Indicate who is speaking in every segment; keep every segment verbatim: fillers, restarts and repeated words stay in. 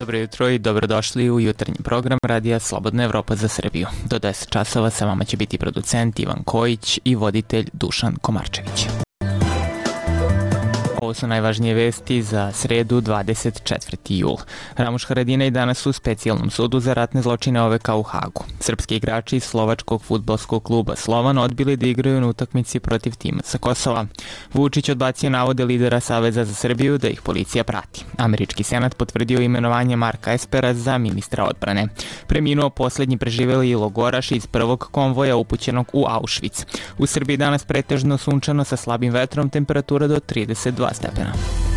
Speaker 1: Dobro jutro i dobrodošli u jutarnji program Radija Slobodna Evropa za Srbiju. Do deset časova sa vama će biti producent Ivan Kojić i voditelj Dušan Komarčević. Ovo su najvažnije vesti za sredu dvadeset četvrti jul. Ramuš Haradinaj danas u specijalnom sudu za ratne zločine O V K u Hagu. Srpski igrači iz slovačkog fudbalskog kluba Slovan odbili da igraju na utakmici protiv tima sa Kosova. Vučić odbacio navode lidera Saveza za Srbiju da ih policija prati. Američki senat potvrdio imenovanje Marka Espera za ministra odbrane. Preminuo poslednji preživeli logoraš iz prvog konvoja upućenog u Auschwitz. U Srbiji danas pretežno sunčano sa slabim vetrom, temperatura do trideset dva stepena.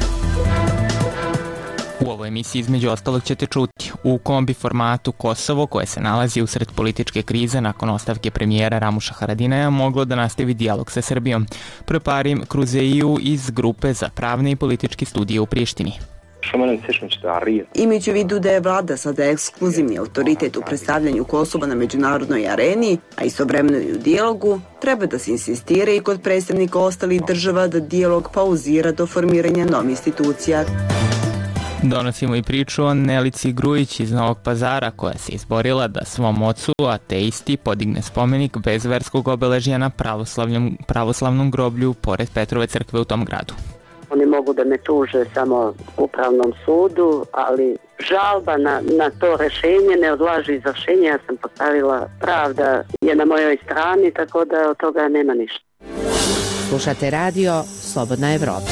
Speaker 1: U ovoj emisiji između ostalog ćete čuti u kombi formatu Kosovo, koje se nalazi usred političke krize nakon ostavke premijera Ramuša Haradinaja, moglo da nastavi dijalog sa Srbijom. Preparim Kruzeiju iz grupe za pravne i političke studije u Prištini.
Speaker 2: Imajući u vidu da je vlada sada ekskluzivni autoritet u predstavljanju Kosova na međunarodnoj areni, a istovremeno i u dijalogu, treba da se insistira i kod predstavnika ostalih država da dijalog pauzira do formiranja novih institucija.
Speaker 1: Donosimo i priču o Nelici Grujić iz Novog Pazara, koja se izborila da svom ocu, ateisti, podigne spomenik bez verskog obeležja na pravoslavnom groblju pored Petrove crkve u tom gradu.
Speaker 3: Oni mogu da me tuže samo u upravnom sudu, ali žalba na, na to rešenje ne odlaži izvršenje. Ja sam postavila, pravda je na mojoj strani, tako da od toga nema ništa.
Speaker 4: Slušate radio Slobodna Evropa.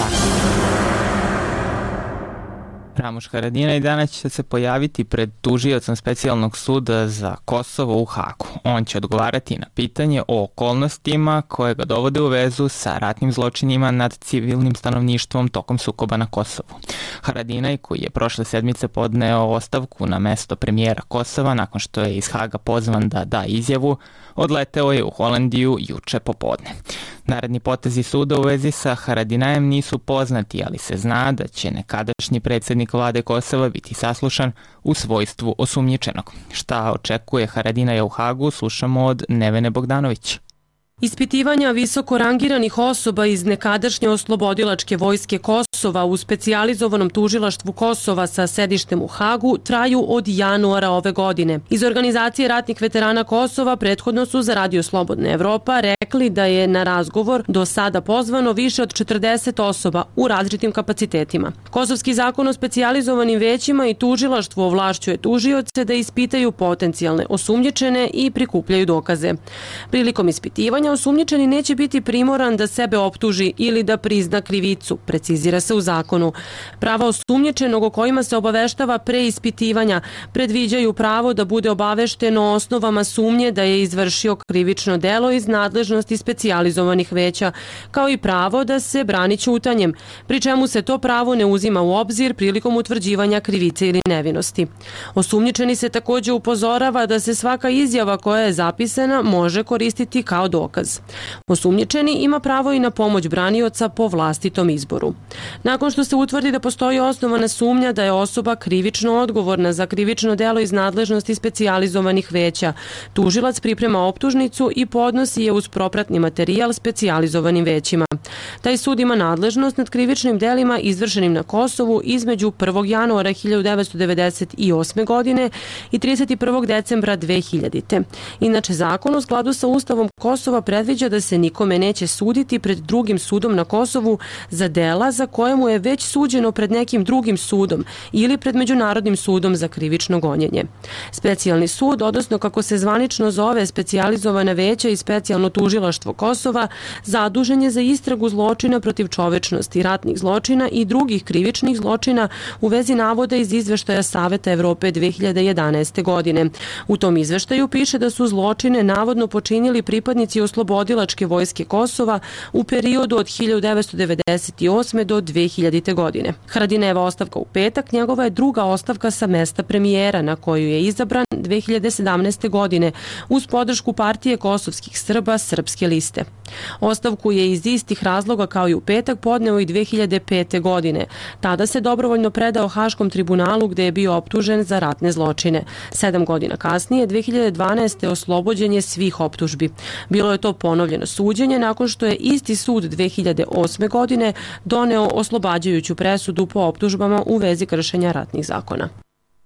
Speaker 1: Ramuš Haradinaj danas će se pojaviti pred tužiocom specijalnog suda za Kosovo u Hagu. On će odgovarati na pitanje o okolnostima koje ga dovode u vezu sa ratnim zločinima nad civilnim stanovništvom tokom sukoba na Kosovu. Haradinaj, koji je prošle sedmice podneo ostavku na mesto premijera Kosova nakon što je iz Haga pozvan da da izjavu, odleteo je u Holandiju juče popodne. Naredni potezi suda u vezi sa Haradinajem nisu poznati, ali se zna da će nekadašnji predsjednik vlade Kosova biti saslušan u svojstvu osumnjičenog. Šta očekuje Haradinaja u Hagu, slušamo od Nevene Bogdanović.
Speaker 5: Ispitivanja visoko rangiranih osoba iz nekadašnje oslobodilačke vojske Kosova u specijalizovanom tužilaštvu Kosova sa sedištem u Hagu traju od januara ove godine. Iz organizacije ratnih veterana Kosova prethodno su za Radio Slobodna Evropa rekli da je na razgovor do sada pozvano više od četrdeset osoba u različitim kapacitetima. Kosovski zakon o specijalizovanim većima i tužilaštvu ovlašćuje tužioce da ispitaju potencijalne osumnjičene i prikupljaju dokaze. Prilikom ispitivanja osumnjičeni neće biti primoran da sebe optuži ili da prizna krivicu, precizira se u zakonu. Prava osumnjičenog o kojima se obaveštava pre ispitivanja predviđaju pravo da bude obavešten o osnovama sumnje da je izvršio krivično delo iz nadležnosti specijalizovanih veća, kao i pravo da se brani ćutanjem, pri čemu se to pravo ne uzima u obzir prilikom utvrđivanja krivice ili nevinosti. Osumnjičeni se takođe upozorava da se svaka izjava koja je zapisana može koristiti kao dokaz. Osumnjičeni ima pravo i na pomoć branioca po vlastitom izboru. Nakon što se utvrdi da postoji osnovana sumnja da je osoba krivično odgovorna za krivično delo iz nadležnosti specijalizovanih veća, tužilac priprema optužnicu i podnosi je uz propratni materijal specijalizovanim većima. Taj sud ima nadležnost nad krivičnim delima izvršenim na Kosovu između prvog januara hiljadu devetsto devedeset osme. godine i trideset prvog decembra dve hiljadite. Inače, zakon u skladu sa Ustavom Kosova predviđa da se nikome neće suditi pred drugim sudom na Kosovu za dela za koje mu je već suđeno pred nekim drugim sudom ili pred Međunarodnim sudom za krivično gonjenje. Specijalni sud, odnosno kako se zvanično zove specijalizovana veća i specijalno tužilaštvo Kosova, zadužen je za istragu zločina protiv čovečnosti, ratnih zločina i drugih krivičnih zločina u vezi navoda iz izveštaja Saveta Evrope dve hiljade jedanaeste. godine. U tom izveštaju piše da su zločine navodno počinili pripadnici oslobodilačke vojske Kosova u periodu od hiljadu devetsto devedeset osme. do dve hiljadite. godine. Haradinajeva ostavka u petak njegova je druga ostavka sa mesta premijera na koju je izabran dve hiljade sedamnaeste. godine uz podršku partije kosovskih Srba Srpske liste. Ostavku je iz istih razloga kao i u petak podneo i dve hiljade pete. godine. Tada se dobrovoljno predao Haškom tribunalu gde je bio optužen za ratne zločine. Sedam godina kasnije, dve hiljade dvanaeste. oslobođen je svih optužbi. Bilo je to ponovljeno suđenje nakon što je isti sud dve hiljade osme. godine doneo oslobađajuću presudu po optužbama u vezi kršenja ratnih zakona.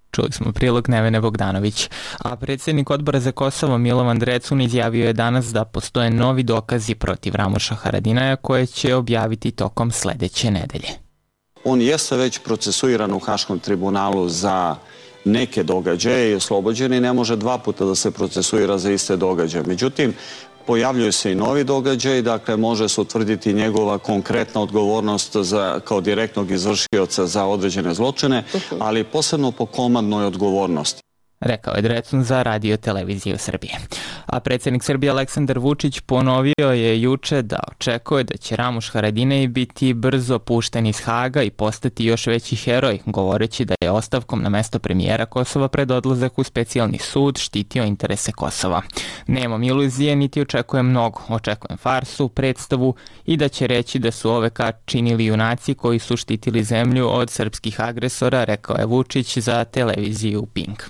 Speaker 1: Čuli smo prilog Nevene Bogdanović. A predsjednik odbora za Kosovo Milovan Drecun izjavio je danas da postoje novi dokazi protiv Ramuša Haradinaja koje će objaviti tokom sledeće nedelje.
Speaker 6: On jeste već procesuiran u Haškom tribunalu za neke događaje i oslobođen i ne može dva puta da se procesuira za iste događaje. Međutim, pojavljuju se i novi događaj, dakle može se utvrditi njegova konkretna odgovornost za, kao direktnog izvršioca za određene zločine, ali posebno po komandnoj odgovornosti.
Speaker 1: Rekao je Drecun za Radio televiziju Srbije. A predsjednik Srbije Aleksandar Vučić ponovio je juče da očekuje da će Ramuš Haradinaj biti brzo pušten iz Haga i postati još veći heroj, govoreći da je ostavkom na mesto premijera Kosova pred odlazak u specijalni sud štitio interese Kosova. Nemam iluzije niti očekujem mnogo, očekujem farsu, predstavu i da će reći da su O V K činili junaci koji su štitili zemlju od srpskih agresora, rekao je Vučić za televiziju Pink.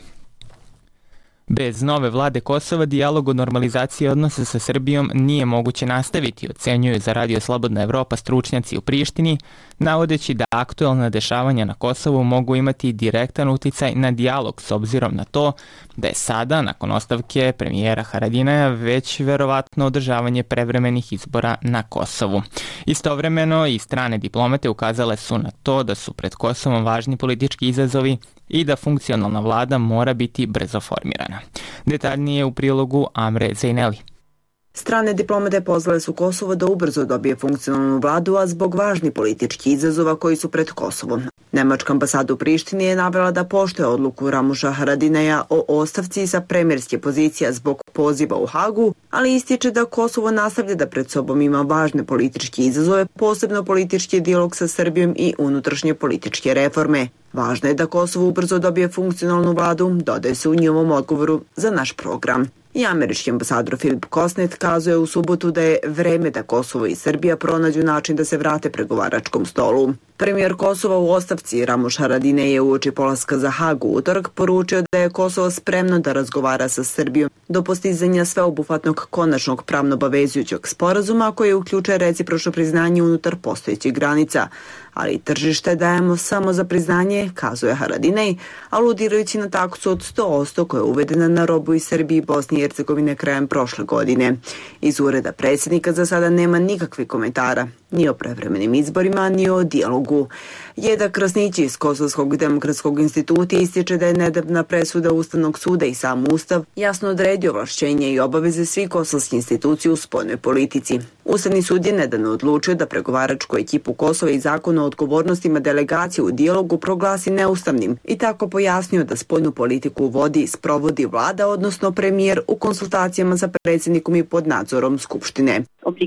Speaker 1: Bez nove vlade Kosova dijalog o normalizaciji odnosa sa Srbijom nije moguće nastaviti, ocenjuju za Radio Slobodna Evropa stručnjaci u Prištini, navodeći da aktuelna dešavanja na Kosovu mogu imati direktan uticaj na dijalog s obzirom na to da je sada, nakon ostavke premijera Haradinaja, već verovatno održavanje prevremenih izbora na Kosovu. Istovremeno i strane diplomate ukazale su na to da su pred Kosovom važni politički izazovi i da funkcionalna vlada mora biti brzo formirana. Detaljnije u prilogu Amre Zejneli.
Speaker 2: Strane diplomate pozvale su Kosovo da ubrzo dobije funkcionalnu vladu, a zbog važnih političkih izazova koji su pred Kosovom. Nemačka ambasada u Prištini je navela da poštuje odluku Ramuša Haradinaja o ostavci sa premijerske pozicije zbog poziva u Hagu, ali ističe da Kosovo nastavlja da pred sobom ima važne političke izazove, posebno politički dijalog sa Srbijom i unutrašnje političke reforme. Važno je da Kosovo ubrzo dobije funkcionalnu vladu, dodaje se u njihovom odgovoru za naš program. I američki ambasador Filip Kosnet kazuje u subotu da je vreme da Kosovo i Srbija pronađu način da se vrate pregovaračkom stolu. Premijer Kosova u ostavci Ramuš Haradinaj je uoči polaska za Hagu utorak poručio da je Kosovo spremno da razgovara sa Srbijom do postizanja sveobuhvatnog konačnog pravno obavezujućeg sporazuma koji uključuje recipročno priznanje unutar postojećih granica. Ali tržište dajemo samo za priznanje, kazuje Haradinaj, aludirajući na taksu od sto posto koja je uvedena na robu iz Srbije i Bosne i Hercegovine krajem prošle godine. Iz ureda predsjednika za sada nema nikakvih komentara, ni o prevremenim izborima, ni o dijalogu. Jeda Krasnić iz Kosovskog demokratskog instituta ističe da je nedavna presuda Ustavnog suda i sam Ustav jasno odredio ovlašćenje i obaveze svih kosovskih institucija u spoljnoj politici. Ustavni sud je nedavno odlučio da pregovaračku ekipu Kosova i zakon o odgovornostima delegacije u dijalogu proglasi neustavnim i tako pojasnio da spoljnu politiku vodi, sprovodi vlada, odnosno premijer u konsultacijama sa predsjednikom i pod nadzorom Skupštine.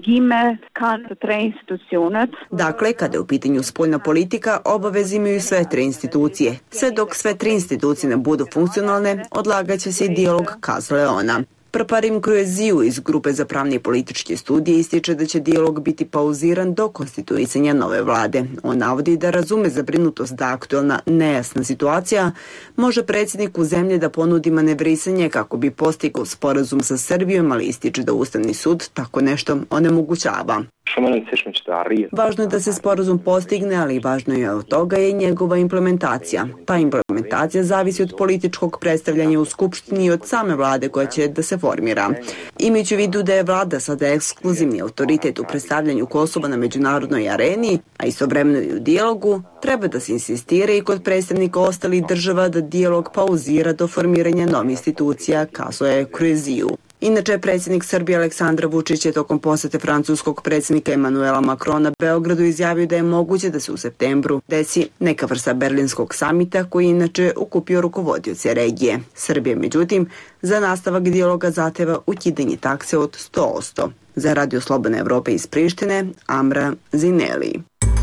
Speaker 2: Dakle, kada je u pitanju spoljna politika, obaveze imaju sve tri institucije. Sve dok sve tri institucije ne budu funkcionalne, odlagaće se i dijalog, kazala je ona. Prparim Krueziju iz Grupe za pravne i političke studije ističe da će dijalog biti pauziran do konstituisanja nove vlade. On navodi da razume zabrinutost da aktuelna nejasna situacija može predsjedniku zemlje da ponudi manevrisanje kako bi postigao sporazum sa Srbijom, ali ističe da Ustavni sud tako nešto onemogućava. Važno je da se sporazum postigne, ali važno je od toga je njegova implementacija. Ta implementacija zavisi od političkog predstavljanja u Skupštini i od same vlade koja će da se formira. Imajući u vidu da je vlada sada ekskluzivni autoritet u predstavljanju Kosova na međunarodnoj areni, a istovremeno i u dijalogu, treba da se insistira i kod predstavnika ostalih država da dijalog pauzira do formiranja novih institucija, kazuje Krueziju. Inače, predsjednik Srbije Aleksandar Vučić je tokom posete francuskog predsjednika Emanuela Macrona Beogradu izjavio da je moguće da se u septembru desi neka vrsta berlinskog samita koji inače ukupio rukovodioce regije. Srbije, međutim, za nastavak dijaloga zahteva ukidanje takse od sto posto. Za Radio Slobodne Evrope iz Prištine, Amra Zineli.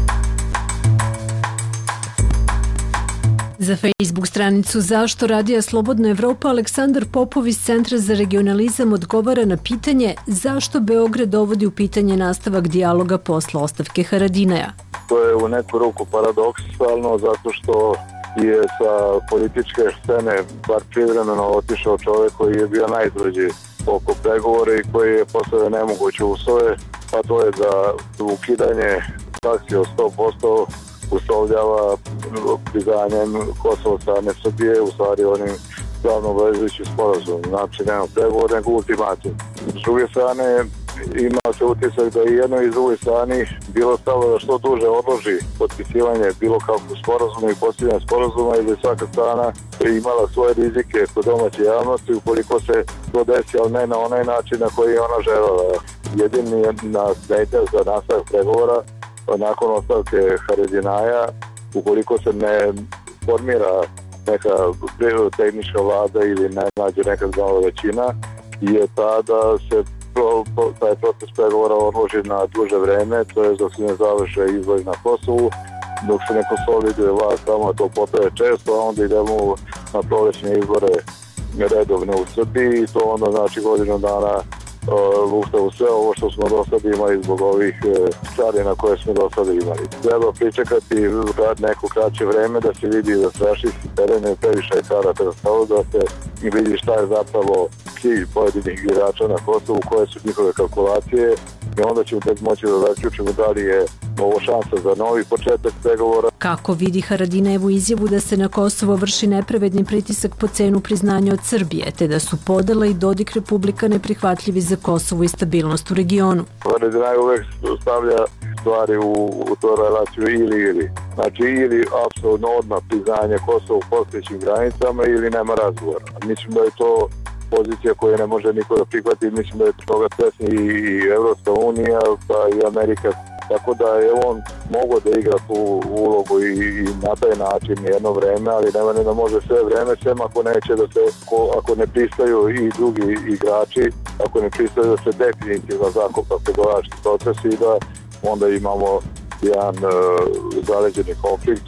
Speaker 7: Za Facebook stranicu Zašto Radija Slobodna Evropa Aleksandar Popov iz Centra za regionalizam odgovara na pitanje zašto Beograd dovodi u pitanje nastavak dijaloga posle ostavke Haradinaja.
Speaker 8: To je u neku ruku paradoksalno zato što je sa političke scene bar privremeno otišao čovjek koji je bio najtvrđi oko pregovora i koji je postavio nemoguće uslove, a to je da ukidanje taksi od sto posto uslovljava priznanjem Kosova od strane Srbije, u stvari onim pravno obavezujućim sporazumom. Znači, nema pregovor, nego ultimatum. S druge strane, ima se utisak da i jednoj i drugoj strani bilo stalo da što duže odloži potpisivanje bilo kakvog sporazuma i postavljanje sporazuma i da svaka strana imala svoje rizike kod domaće javnosti ukoliko se to desi, ali ne na onaj način na koji je ona želela. Jedini na smetnja za nastavak pregovora nakon ostavke Haradinaja, ukoliko se ne formira neka tehnička vlada ili ne nađe neka znala većina, je ta da se pro, pro, taj proces pregovora odloži na duže vreme, to je dok se ne završe izbori na Kosovu, dok se ne konsoliduje vlast tamo, to potraje često, a onda idemo na prolećne izbore redovne u Srbiji i to onda znači godinu dana uh, lufta u sve ovo što smo do sada imali zbog ovih uh, carina koje smo do sada imali. Treba pričekati neko kraće vreme da se vidi da se rašisti teren i previše je karata da stalo, da se vidi šta je zapravo cilj pojedinih igrača na Kosovu, koje su njihove kalkulacije i onda ćemo tek moći da zaključimo da li je ovo šansa za novi početak pregovora.
Speaker 7: Kako vidi Haradinajevu izjavu da se na Kosovo vrši nepravedni pritisak po cenu priznanja od Srbije, te da su podela i Dodik Republika neprihvatljivi za Kosovo i stabilnost u regionu.
Speaker 8: Haradinaj uvek stavlja stvari u, u tu relaciju ili ili. Znači ili apsolutno odmah priznanje Kosova u postojećim granicama ili nema razgovora. Mislim da je to pozicija koju ne može niko da prihvati, mislim da je toga svesni i Evropska unija pa i Amerika, tako da je on mogao da igra tu ulogu i, i na taj način jedno vreme, ali nema ne da može sve vreme, sem ako neće da se, ako ne pristaju i drugi igrači, ako ne pristaju da se definitivno zakopa pregovarački proces i da onda imamo jedan uh, zaleđeni konflikt.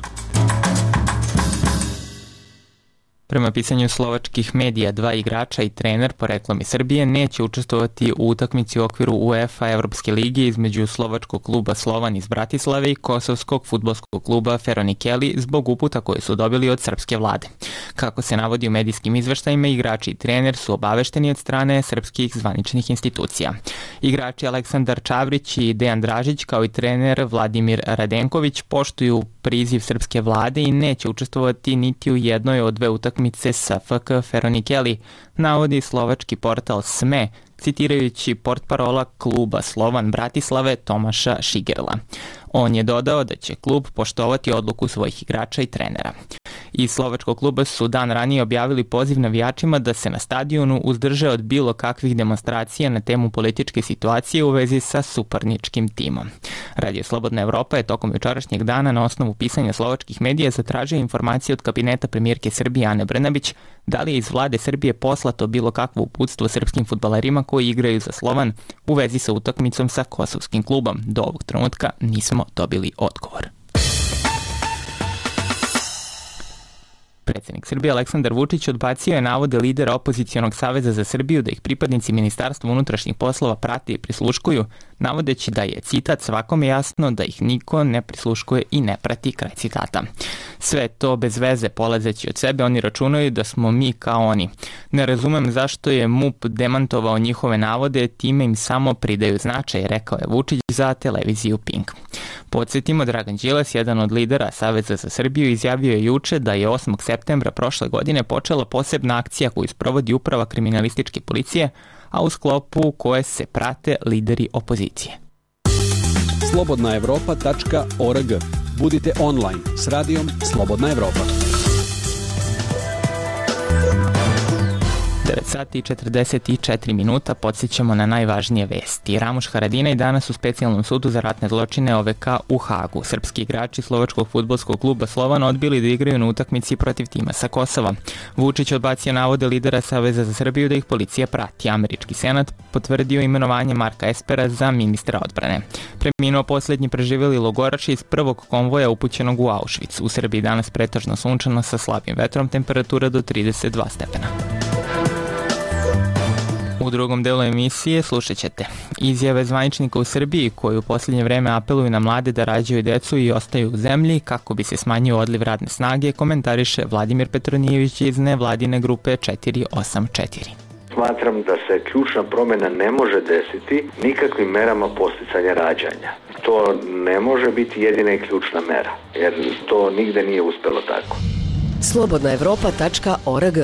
Speaker 1: Prema pisanju slovačkih medija, dva igrača i trener poreklom iz Srbije neće učestvovati u utakmici u okviru UEFA Evropske lige između slovačkog kluba Slovan iz Bratislave i kosovskog fudbalskog kluba Feronikeli zbog uputa koje su dobili od srpske vlade. Kako se navodi u medijskim izveštajima, igrači i trener su obavešteni od strane srpskih zvaničnih institucija. Igrači Aleksandar Čavrić i Dejan Dražić kao i trener Vladimir Radenković poštuju priziv srpske vlade i neće učestvovati niti u jednoj od dve utakmice sa F K Feronikeli, navodi slovački portal S M E, citirajući portparola kluba Slovan Bratislave Tomaša Šigerla. On je dodao da će klub poštovati odluku svojih igrača i trenera. Iz slovačkog kluba su dan ranije objavili poziv navijačima da se na stadionu uzdrže od bilo kakvih demonstracija na temu političke situacije u vezi sa suparničkim timom. Radio Slobodna Evropa je tokom jučerašnjeg dana na osnovu pisanja slovačkih medija zatražio informacije od kabineta premijerke Srbije Ane Brnabić da li je iz vlade Srbije poslato bilo kakvo uputstvo srpskim fudbalerima koji igraju za Slovan u vezi sa utakmicom sa kosovskim klubom. Do ovog trenutka nismo dobili odgovor. Predsjednik Srbije Aleksandar Vučić odbacio je navode lidera opozicionog saveza za Srbiju da ih pripadnici Ministarstva unutrašnjih poslova prate i prisluškuju, navodeći da je, citat, svakome jasno da ih niko ne prisluškuje i ne prati, kraj citata. Sve to bez veze, polazeći od sebe, oni računaju da smo mi kao oni. Ne razumem zašto je M U P demantovao njihove navode, time im samo pridaju značaj, rekao je Vučić za televiziju Pink. Podsjetimo, Dragan Đilas, jedan od lidera Saveza za Srbiju, izjavio je juče da je osmog septembra prošle godine počela posebna akcija koju sprovodi uprava kriminalističke policije, a u sklopu koje se prate lideri opozicije.
Speaker 9: slobodna evropa tačka org. Budite online s radijom Slobodna Evropa.
Speaker 1: devet sati i četrdeset četiri minuta, podsjećamo na najvažnije vesti. Ramuš Haradinaj danas u specijalnom sudu za ratne zločine O V K u Hagu. Srpski igrači slovačkog fudbalskog kluba Slovan odbili da igraju na utakmici protiv tima sa Kosova. Vučić odbacio navode lidera Saveza za Srbiju da ih policija prati. Američki senat potvrdio imenovanje Marka Espera za ministra odbrane. Preminuo posljednji preživjeli logorač iz prvog konvoja upućenog u Auschwitz. U Srbiji danas pretežno sunčano sa slabim vetrom, temperatura do trideset dva stepena. U drugom delu emisije slušat ćete izjave zvaničnika u Srbiji koji u posljednje vreme apeluju na mlade da rađaju decu i ostaju u zemlji kako bi se smanjio odliv radne snage, komentariše Vladimir Petronijević iz nevladine grupe četiri osam četiri.
Speaker 10: Smatram da se ključna promjena ne može desiti nikakvim merama podsticanja rađanja. To ne može biti jedina i ključna mera, jer to nigde nije uspelo tako.
Speaker 11: slobodna evropa tačka org.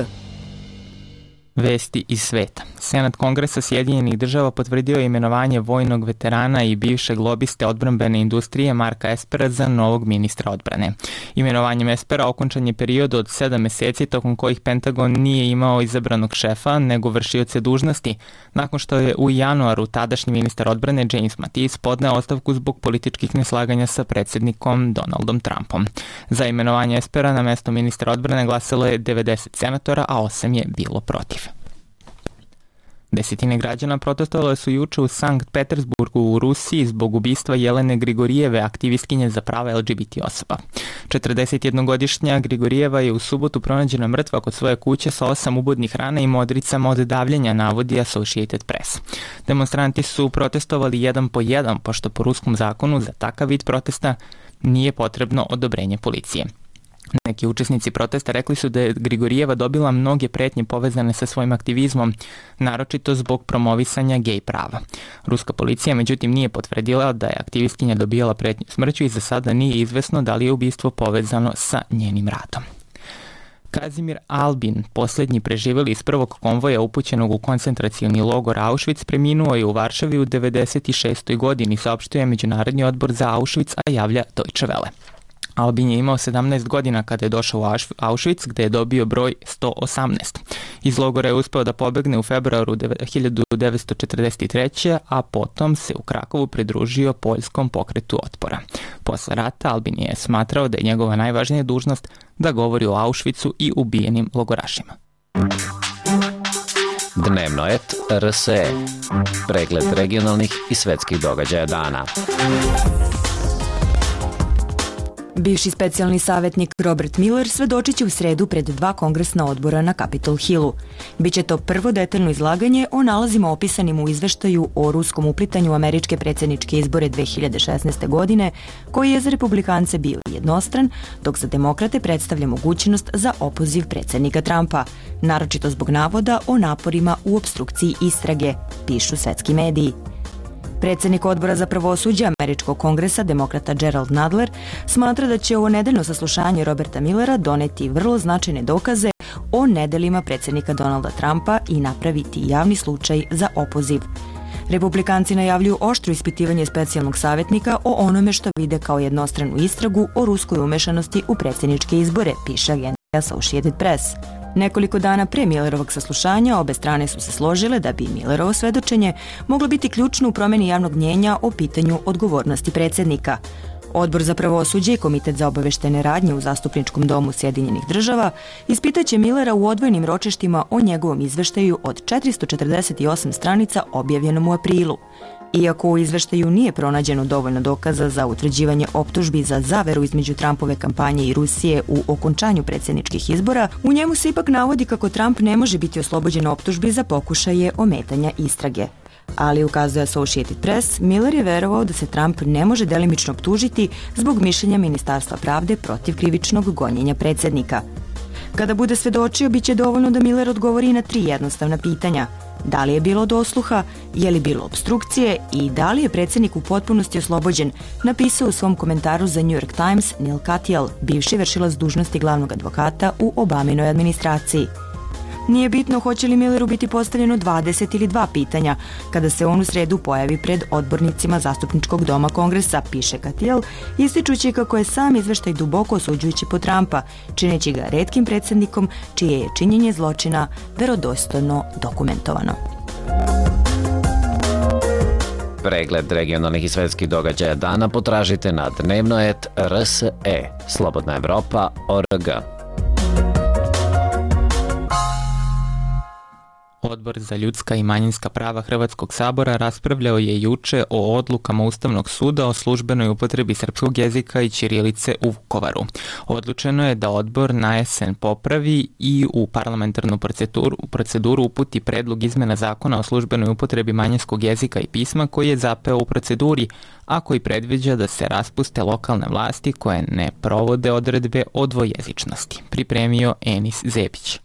Speaker 1: Vesti iz sveta. Senat Kongresa Sjedinjenih država potvrdio je imenovanje vojnog veterana i bivšeg lobiste odbrambene industrije Marka Espera za novog ministra odbrane. Imenovanjem Espera okončan je period od sedam meseci tokom kojih Pentagon nije imao izabranog šefa, nego vršioce dužnosti, nakon što je u januaru tadašnji ministar odbrane James Mattis podneo ostavku zbog političkih neslaganja sa predsjednikom Donaldom Trumpom. Za imenovanje Espera na mesto ministra odbrane glasalo je devedeset senatora, a osam je bilo protiv. Desetine građana protestovale su juče u Sankt Petersburgu u Rusiji zbog ubistva Jelene Grigorijeve, aktivistkinje za prava L G B T osoba. četrdesetjednogodišnja Grigorijeva je u subotu pronađena mrtva kod svoje kuće sa osam ubodnih rana i modricama od davljenja, navodi Associated Press. Demonstranti su protestovali jedan po jedan, pošto po ruskom zakonu za takav vid protesta nije potrebno odobrenje policije. Neki učesnici protesta rekli su da je Grigorijeva dobila mnoge pretnje povezane sa svojim aktivizmom, naročito zbog promovisanja gej prava. Ruska policija međutim nije potvrdila da je aktivistkinja dobijala pretnju smrću i za sada nije izvesno da li je ubistvo povezano sa njenim radom. Kazimir Albin, posljednji preživeli iz prvog konvoja upućenog u koncentracioni logor Auschwitz, preminuo je u Varšavi u devedeset šestoj godini, saopštio je Međunarodni odbor za Auschwitz, a javlja Deutsche Welle. Albin je imao sedamnaest godina kada je došao u Auschwitz, gde je dobio broj sto osamnaest. Iz logora je uspeo da pobegne u februaru hiljadu devetsto četrdeset treće. a potom se u Krakovu pridružio poljskom pokretu otpora. Posle rata Albin je smatrao da je njegova najvažnija dužnost da govori o Auschwitzu i ubijenim logorašima.
Speaker 12: Dnevno et R S E. Pregled regionalnih i svetskih događaja dana.
Speaker 13: Bivši specijalni savjetnik Robert Miller svedočit će u sredu pred dva kongresna odbora na Capitol Hillu. Biće to prvo detaljno izlaganje o nalazima opisanim u izveštaju o ruskom uplitanju u američke predsjedničke izbore dve hiljade šesnaeste. godine, koji je za republikance bio jednostran, dok za demokrate predstavlja mogućnost za opoziv predsjednika Trumpa, naročito zbog navoda o naporima u opstrukciji istrage, pišu svetski mediji. Predsjednik odbora za pravosuđe Američkog kongresa, demokrata Gerald Nadler, smatra da će ovo nedeljno saslušanje Roberta Millera doneti vrlo značajne dokaze o nedelima predsjednika Donalda Trumpa i napraviti javni slučaj za opoziv. Republikanci najavljuju oštro ispitivanje specijalnog savjetnika o onome što vide kao jednostranu istragu o ruskoj umešanosti u predsjedničke izbore, piše agencija Associated Press. Nekoliko dana pre Millerovog saslušanja obe strane su se složile da bi Millerovo svedočenje moglo biti ključno u promjeni javnog mnjenja o pitanju odgovornosti predsjednika. Odbor za pravosuđe i Komitet za obaveštene radnje u Zastupničkom domu Sjedinjenih država ispitaće Millera u odvojenim ročištima o njegovom izveštaju od četiristo četrdeset osam stranica objavljenom u aprilu. Iako u izveštaju nije pronađeno dovoljno dokaza za utvrđivanje optužbi za zaveru između Trumpove kampanje i Rusije u okončanju predsjedničkih izbora, u njemu se ipak navodi kako Trump ne može biti oslobođen optužbi za pokušaje ometanja istrage. Ali, ukazuje Associated Press, Miller je verovao da se Trump ne može delimično optužiti zbog mišljenja Ministarstva pravde protiv krivičnog gonjenja predsjednika. Kada bude svedočio, bit će dovoljno da Miller odgovori na tri jednostavna pitanja. Da li je bilo dosluha, je li bilo opstrukcije i da li je predsjednik u potpunosti oslobođen, napisao u svom komentaru za New York Times Neil Katyal, bivši vršilac dužnosti glavnog advokata u Obaminoj administraciji. Nije bitno hoće li Milleru biti postavljeno dvadeset ili dva pitanja kada se on u sredu pojavi pred odbornicima Zastupničkog doma Kongresa, piše Katyal, ističući kako je sam izveštaj duboko osuđujući po Trumpa, čineći ga retkim predsjednikom čije je činjenje zločina verodostojno dokumentovano.
Speaker 12: Pregled regionalnih i svetskih događaja dana potražite na dnevno et R S E, slobodna evropa tačka org.
Speaker 1: Odbor za ljudska i manjinska prava Hrvatskog sabora raspravljao je juče o odlukama Ustavnog suda o službenoj upotrebi srpskog jezika i ćirilice u Vukovaru. Odlučeno je da odbor na jesen popravi i u parlamentarnu proceduru, proceduru uputi predlog izmena zakona o službenoj upotrebi manjinskog jezika i pisma koji je zapeo u proceduri, a koji predviđa da se raspuste lokalne vlasti koje ne provode odredbe o dvojezičnosti. Pripremio Enis Zebić.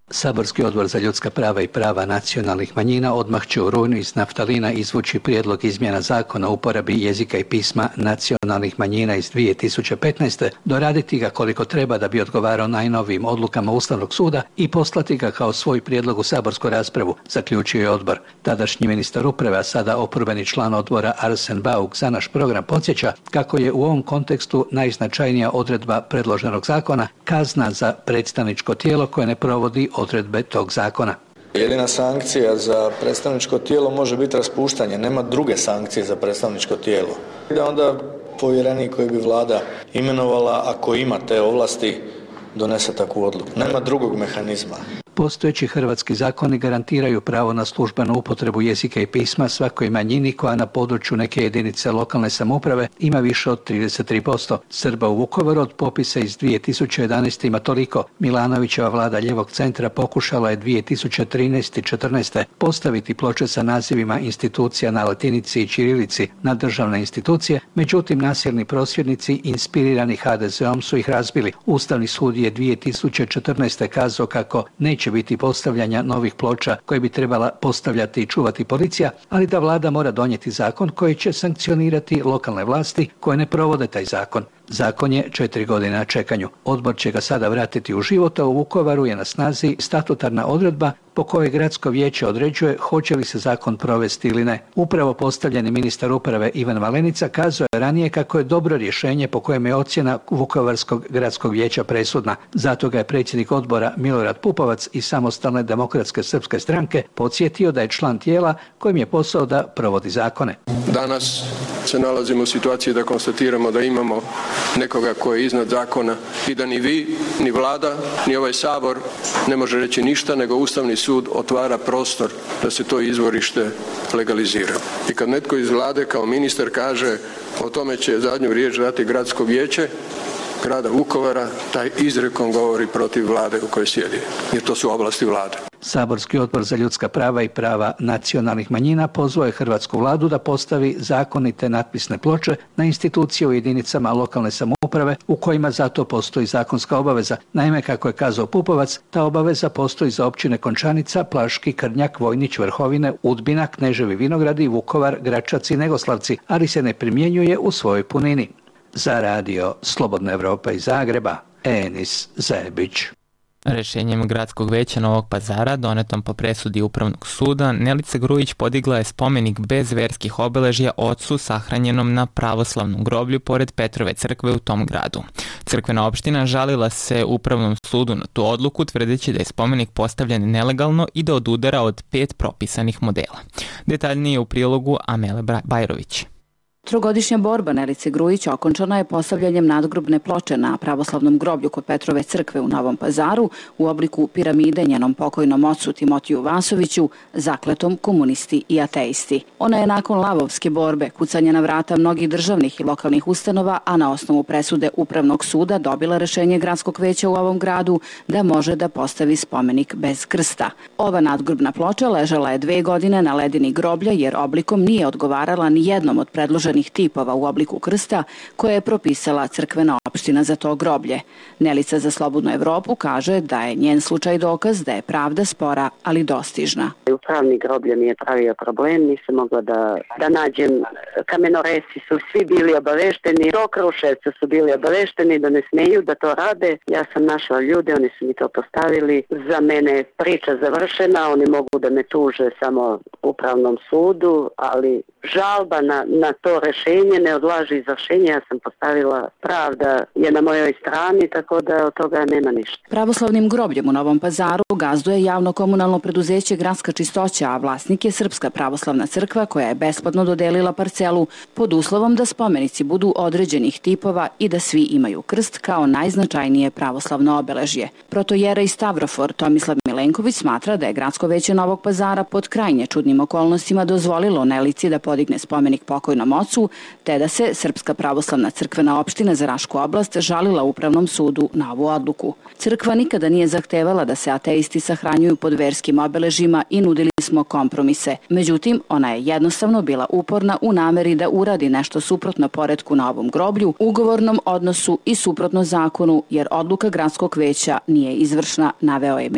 Speaker 14: Saborski odbor za ljudska prava i prava nacionalnih manjina odmah će u rujnu iz naftalina izvući prijedlog izmjena zakona o uporabi jezika i pisma nacionalnih manjina iz dvije tisuće petnaeste, doraditi ga koliko treba da bi odgovarao najnovijim odlukama Ustavnog suda i poslati ga kao svoj prijedlog u saborsku raspravu, zaključio je odbor. Tadašnji ministar uprave, a sada oporbeni član odbora Arsen Bauk za naš program podsjeća kako je u ovom kontekstu najznačajnija odredba predloženog zakona kazna za predstavničko tijelo koje ne provodi odredbe tog zakona.
Speaker 15: Jedina sankcija za predstavničko tijelo može biti raspuštanje, nema druge sankcije za predstavničko tijelo. Da onda povjerenik koji bi vlada imenovala, ako ima te ovlasti, donese takvu odluku. Nema drugog mehanizma.
Speaker 14: Postojeći hrvatski zakoni garantiraju pravo na službenu upotrebu jezika i pisma svakoj manjini koja na području neke jedinice lokalne samouprave ima više od trideset tri posto. Srba u Vukovaru od popisa iz dvije tisuće jedanaeste ima toliko. Milanovićeva vlada lijevog centra pokušala je dvije tisuće trinaeste i četrnaeste postaviti ploče sa nazivima institucija na latinici i ćirilici na državne institucije, međutim nasilni prosvjednici inspirirani ha de zeom su ih razbili. Ustavni sud je dvije tisuće četrnaeste kazao kako neće biti postavljanja novih ploča koje bi trebala postavljati i čuvati policija, ali da vlada mora donijeti zakon koji će sankcionirati lokalne vlasti koje ne provode taj zakon. Zakon je četiri godine na čekanju. Odbor će ga sada vratiti u život, a u Vukovaru je na snazi statutarna odredba po kojoj gradsko vijeće određuje hoće li se zakon provesti ili ne. Upravo postavljeni ministar uprave Ivan Malenica kazao je ranije kako je dobro rješenje po kojem je ocjena Vukovarskog gradskog vijeća presudna. Zato ga je predsjednik odbora Milorad Pupovac iz Samostalne demokratske srpske stranke podsjetio da je član tijela kojim je posao da provodi zakone.
Speaker 16: Danas se nalazimo u situaciji da konstatiramo da imamo nekoga koji je iznad zakona i da ni vi, ni vlada, ni ovaj Sabor ne može reći ništa, nego Ustavni sud otvara prostor da se to izvorište legalizira. I kad netko iz vlade kao ministar kaže o tome će zadnju riječ dati gradsko vijeće grada Vukovara, taj izrekom govori protiv vlade u kojoj sjedi, jer to su oblasti vlade.
Speaker 14: Saborski odbor za ljudska prava i prava nacionalnih manjina pozvao je hrvatsku vladu da postavi zakonite natpisne ploče na institucije u jedinicama lokalne samouprave u kojima zato postoji zakonska obaveza. Naime, kako je kazao Pupovac, ta obaveza postoji za općine Končanica, Plaški, Krnjak, Vojnić, Vrhovine, Udbina, Kneževi Vinogradi, Vukovar, Gračac i Negoslavci, ali se ne primjenjuje u svojoj punini. Za radio Slobodna Evropa iz Zagreba, Enis Zebić.
Speaker 1: Rešenjem Gradskog veća Novog Pazara, donetom po presudi Upravnog suda, Nelica Grujić podigla je spomenik bez verskih obeležja ocu sahranjenom na pravoslavnom groblju pored Petrove crkve u tom gradu. Crkvena opština žalila se Upravnom sudu na tu odluku, tvrdeći da je spomenik postavljen nelegalno i da odudara od pet propisanih modela. Detaljnije u prilogu Amele Bajrović.
Speaker 17: Trogodišnja borba Nelice Grujić okončana je postavljanjem nadgrobne ploče na pravoslavnom groblju kod Petrove crkve u Novom Pazaru u obliku piramide njenom pokojnom ocu Timotiju Vasoviću, zakletom komunisti i ateisti. Ona je nakon lavovske borbe, kucanja na vrata mnogih državnih i lokalnih ustanova, a na osnovu presude Upravnog suda dobila rešenje Gradskog veća u ovom gradu da može da postavi spomenik bez krsta. Ova nadgrobna ploča ležala je dve godine na ledini groblja jer oblikom nije odgovarala ni jednom od predloženih tipova u obliku krsta koje je propisala crkvena opština za to groblje. Nelica za Slobodnu Evropu kaže da je njen slučaj dokaz da je pravda spora, ali dostižna.
Speaker 3: Upravni groblje mi je pravio problem, nisam mogla da, da nađem, kamenoresi su svi bili obavešteni, do Kruševca su bili obavešteni da ne smeju da to rade. Ja sam našla ljude, oni su mi to postavili. Za mene je priča završena, oni mogu da me tuže samo Upravnom sudu, ali žalba na, na to rešenje ne odlaži izvršenje. Ja sam postavila, pravda je na mojoj strani, tako da od toga nema ništa.
Speaker 17: Pravoslavnim grobljem u Novom Pazaru gazduje javno komunalno preduzeće Gradska čistoća, a vlasnik je Srpska pravoslavna crkva koja je besplatno dodelila parcelu pod uslovom da spomenici budu određenih tipova i da svi imaju krst kao najznačajnije pravoslavno obeležje. Protojera Stavrofor Tomislav Milenković smatra da je Gradsko veće Novog Pazara pod krajnje čudnim okolnostima dozvolilo Nelici da podigne spomenik pokojnom ocu, te da se Srpska pravoslavna crkvena opština za Rašku oblast žalila Upravnom sudu na ovu odluku. Crkva nikada nije zahtevala da se ateisti sahranjuju pod verskim obeležjima i nudili smo kompromise. Međutim, ona je jednostavno bila uporna u nameri da uradi nešto suprotno poretku na ovom groblju, ugovornom odnosu i suprotno zakonu, jer odluka Gradskog veća nije izvršna, naveo je Milenković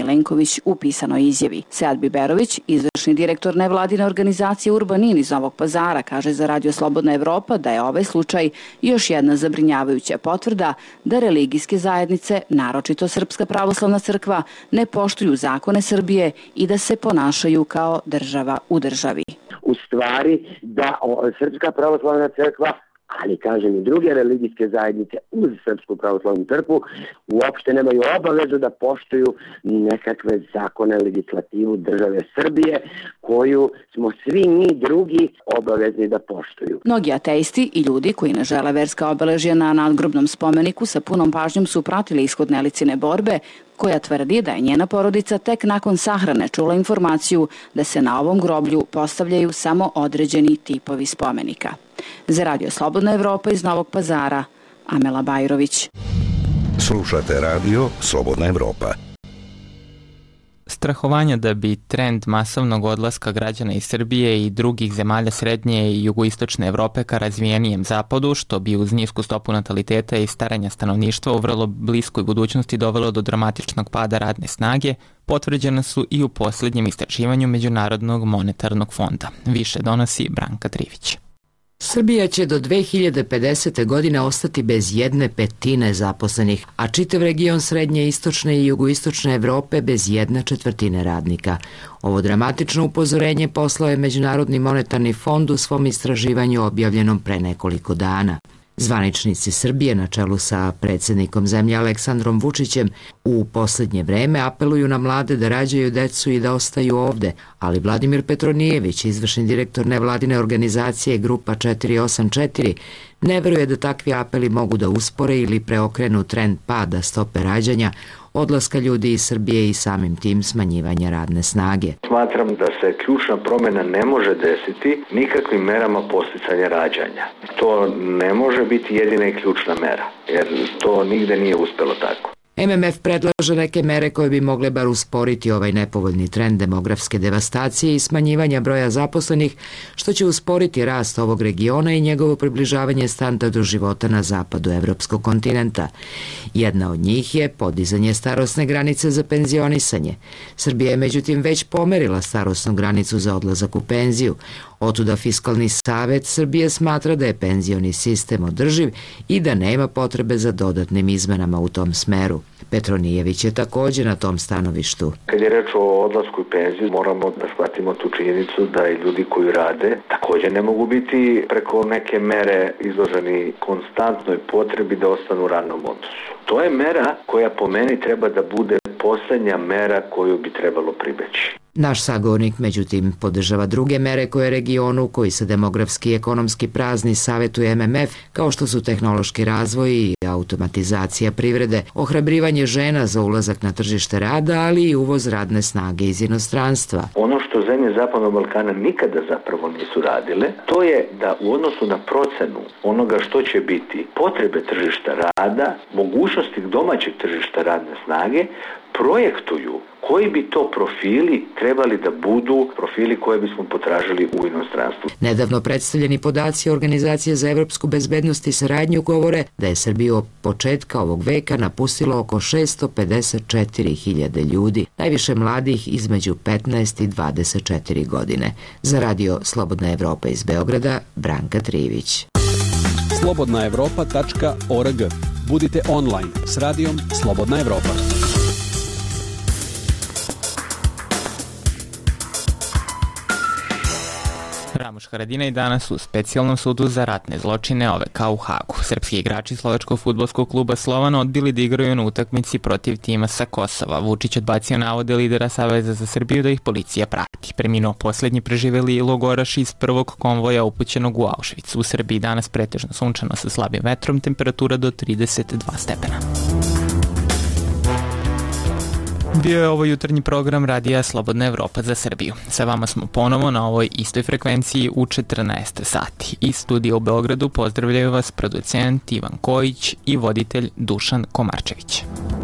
Speaker 17: Berović u pisanoj izjavi. Sead Biberović, izvršni direktor nevladine organizacije Urbanin iz Novog Pazara, kaže za Radio Slobodna Evropa da je ovaj slučaj još jedna zabrinjavajuća potvrda da religijske zajednice, naročito Srpska pravoslavna crkva, ne poštuju zakone Srbije i da se ponašaju kao država u državi.
Speaker 18: U stvari da Srpska pravoslavna crkva, ali kažem i druge religijske zajednice uz Srpsku pravoslavnu crkvu, uopšte nemaju obavezu da poštuju nekakve zakone, legislativu države Srbije, koju smo svi mi drugi obavezni da poštuju.
Speaker 17: Mnogi ateisti i ljudi koji ne žele verska obeležja na nadgrobnom spomeniku sa punom pažnjom su pratili ishod Nelicine borbe, koja tvrdi da je njena porodica tek nakon sahrane čula informaciju da se na ovom groblju postavljaju samo određeni tipovi spomenika. Za Radio Slobodna Evropa iz Novog Pazara, Amela Bajrović.
Speaker 19: Slušate Radio Slobodna Evropa.
Speaker 1: Strahovanja da bi trend masovnog odlaska građana iz Srbije i drugih zemalja srednje i jugoistočne Evrope ka razvijenijem zapadu, što bi uz nisku stopu nataliteta i staranja stanovništva u vrlo bliskoj budućnosti dovelo do dramatičnog pada radne snage, potvrđena su i u posljednjem istraživanju Međunarodnog monetarnog fonda. Više donosi Branka Trivić.
Speaker 20: Srbija će do dve hiljade pedesete. godine ostati bez jedne petine zaposlenih, a čitav region srednje, istočne i jugoistočne Evrope bez jedne četvrtine radnika. Ovo dramatično upozorenje poslao je Međunarodni monetarni fond u svom istraživanju objavljenom pre nekoliko dana. Zvaničnici Srbije na čelu sa predsjednikom zemlje Aleksandrom Vučićem u posljednje vreme apeluju na mlade da rađaju decu i da ostaju ovde, ali Vladimir Petronijević, izvršni direktor nevladine organizacije Grupa četiri osam četiri, ne veruje da takvi apeli mogu da uspore ili preokrenu trend pada stope rađanja, odlaska ljudi iz Srbije i samim tim smanjivanja radne snage.
Speaker 10: Smatram da se ključna promjena ne može desiti nikakvim merama posticanja rađanja. To ne može biti jedina i ključna mera, jer to nigde nije uspelo tako.
Speaker 20: M M F predlaže neke mere koje bi mogle bar usporiti ovaj nepovoljni trend demografske devastacije i smanjivanja broja zaposlenih, što će usporiti rast ovog regiona i njegovo približavanje standardu života na zapadu evropskog kontinenta. Jedna od njih je podizanje starosne granice za penzionisanje. Srbija je međutim već pomerila starosnu granicu za odlazak u penziju. Otuda Fiskalni savet Srbije smatra da je penzioni sistem održiv i da nema potrebe za dodatnim izmenama u tom smeru. Petronijević je također na tom stanovištu.
Speaker 10: Kad je reč o odlasku u penziju, moramo da shvatimo tu činjenicu da i ljudi koji rade također ne mogu biti preko neke mere izloženi konstantnoj potrebi da ostanu u radnom odnosu. To je mera koja po meni treba da bude posljednja mera koju bi trebalo pribeći.
Speaker 20: Naš sagovornik, međutim, podržava druge mere koje regionu, koji se demografski i ekonomski prazni, savjetuje M M F, kao što su tehnološki razvoj i automatizacija privrede, ohrabrivanje žena za ulazak na tržište rada, ali i uvoz radne snage iz inostranstva.
Speaker 10: Ono što zemlje Zapadnog Balkana nikada zapravo nisu radile, to je da u odnosu na procenu onoga što će biti potrebe tržišta rada, mogućnosti domaćeg tržišta radne snage, projektuju koji bi to profili trebali da budu profili koje bismo potražili u inostranstvu.
Speaker 20: Nedavno predstavljeni podaci Organizacije za evropsku bezbednost i saradnju govore da je Srbiju od početka ovog veka napustilo oko šesto pedeset četiri hiljade ljudi, najviše mladih između petnaest i dvadeset četiri godine. Za Radio Slobodna Evropa iz Beograda, Branka Trivić.
Speaker 9: slobodna evropa tačka org. Budite online s radijom Slobodna Evropa.
Speaker 1: Ramuš Haradinaj danas u specijalnom sudu za ratne zločine O V K u Hagu. Srpski igrači slovačkog fudbalskog kluba Slovan odbili da igraju na utakmici protiv tima sa Kosova. Vučić odbacio navode lidera Saveza za Srbiju da ih policija prati. Preminuo posljednji preživeli logoraš iz prvog konvoja upućenog u Auschwitz. U Srbiji danas pretežno sunčano sa slabim vetrom, temperatura do trideset dva stepena. Bio je ovo jutarnji program Radija Slobodna Evropa za Srbiju. Sa vama smo ponovo na ovoj istoj frekvenciji u četrnaest sati. Iz studija u Beogradu pozdravljaju vas producent Ivan Kojić i voditelj Dušan Komarčević.